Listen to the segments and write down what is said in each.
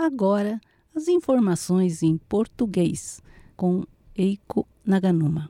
Agora, as informações em português, com Eiko Naganuma.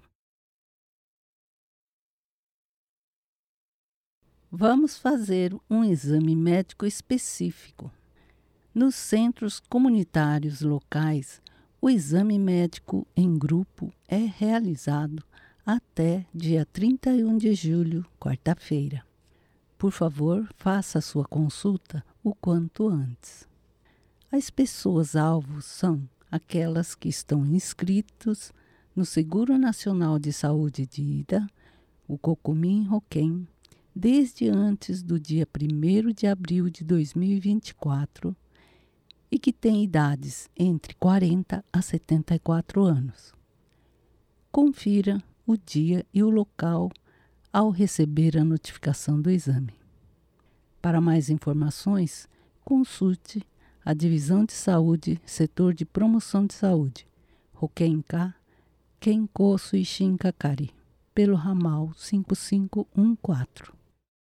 Vamos fazer um exame médico específico. Nos centros comunitários locais, o exame médico em grupo é realizado até dia 31 de julho, quarta-feira. Por favor, faça a sua consulta o quanto antes. As pessoas-alvo são aquelas que estão inscritas no Seguro Nacional de Saúde de Ida, o Kokumin Hoken, desde antes do dia 1º de abril de 2024 e que têm idades entre 40 a 74 anos. Confira o dia e o local ao receber a notificação do exame. Para mais informações, consulte a Divisão de Saúde, Setor de Promoção de Saúde, Hokenka Kenko Suishin Kakari, pelo ramal 5514.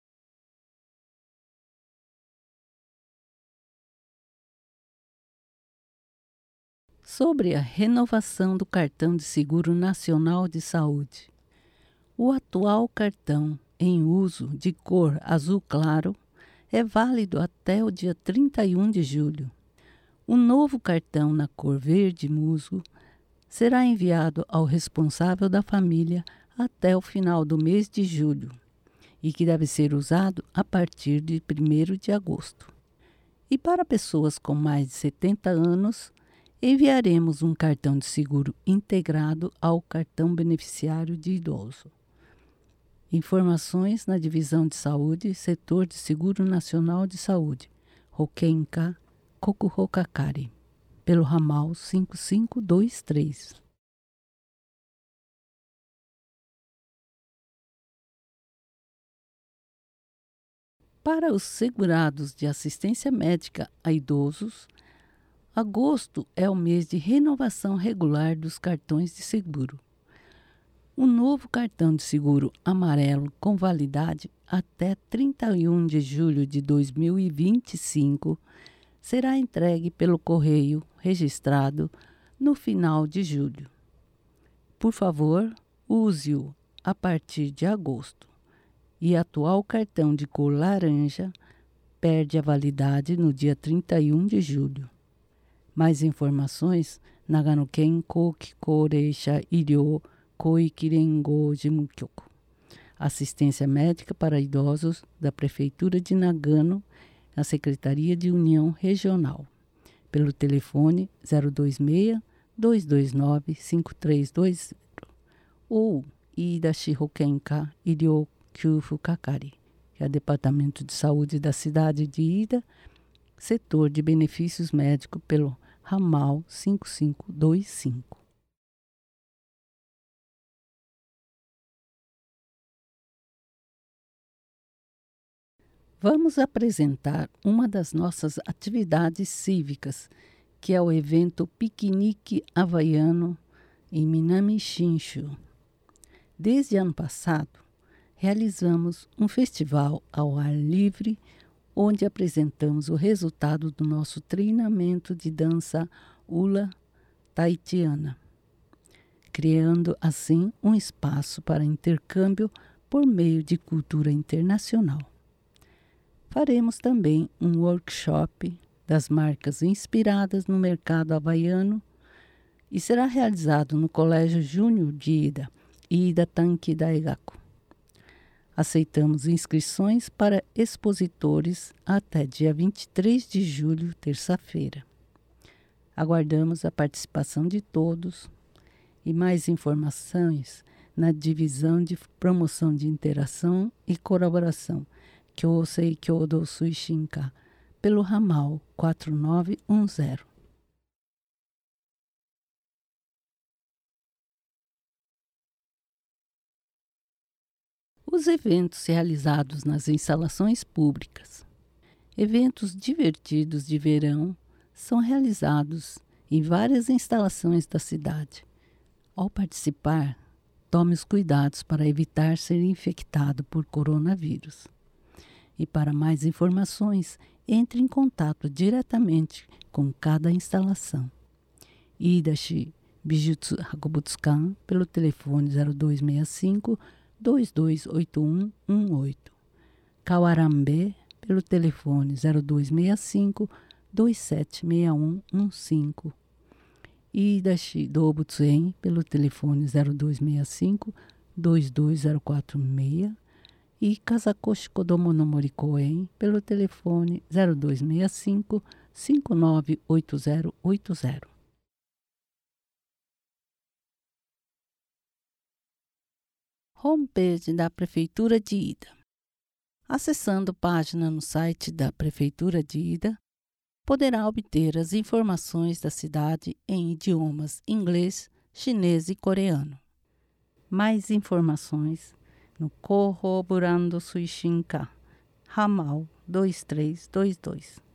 Sobre a renovação do Cartão de Seguro Nacional de Saúde. O atual cartão em uso de cor azul claro é válido até o dia 31 de julho. O novo cartão na cor verde musgo será enviado ao responsável da família até o final do mês de julho e que deve ser usado a partir de 1º de agosto. E para pessoas com mais de 70 anos, enviaremos um cartão de seguro integrado ao cartão beneficiário de idoso. Informações na Divisão de Saúde, Setor de Seguro Nacional de Saúde, Hokenka Kokuhokakari, pelo ramal 5523. Para os segurados de assistência médica a idosos, agosto é o mês de renovação regular dos cartões de seguro. O novo cartão de seguro amarelo com validade até 31 de julho de 2025 será entregue pelo correio registrado no final de julho. Por favor, use-o a partir de agosto. E atual cartão de cor laranja perde a validade no dia 31 de julho. Mais informações na Nagano-ken Koki Koreisha Iryo Koikirengo Jimukyoku. Assistência médica para idosos da Prefeitura de Nagano, na Secretaria de União Regional, pelo telefone 026-229-5320 ou Ida Shihokenka Iryo Kyufu Kakari, que é o Departamento de Saúde da cidade de Ida, setor de benefícios médicos pelo ramal 5525. Vamos apresentar uma das nossas atividades cívicas, que é o evento Piquenique Havaiano em Minami Shinshu. Desde ano passado, realizamos um festival ao ar livre, onde apresentamos o resultado do nosso treinamento de dança hula tahitiana, criando assim um espaço para intercâmbio por meio de cultura internacional. Faremos também um workshop das marcas inspiradas no mercado havaiano e será realizado no Colégio Júnior de Ida, Ida Tanki Daigaku. Aceitamos inscrições para expositores até dia 23 de julho, terça-feira. Aguardamos a participação de todos e mais informações na Divisão de Promoção de Interação e Colaboração Kyosei Kyodo Suishinka, pelo ramal 4910. Os eventos realizados nas instalações públicas. Eventos divertidos de verão são realizados em várias instalações da cidade. Ao participar, tome os cuidados para evitar ser infectado por coronavírus. E para mais informações, entre em contato diretamente com cada instalação. Idashi Bijutsu Hakobutsukan pelo telefone 0265 228118. Kawarambe pelo telefone 0265 276115. Idashi Dobutsuen pelo telefone 0265 22046 e Kazakoshi Kodomo no Mori Koen pelo telefone 0265 598080. Homepage da Prefeitura de Ida. Acessando página no site da Prefeitura de Ida, poderá obter as informações da cidade em idiomas inglês, chinês e coreano. Mais informações no Corroborando Suishinka, ramal 2322.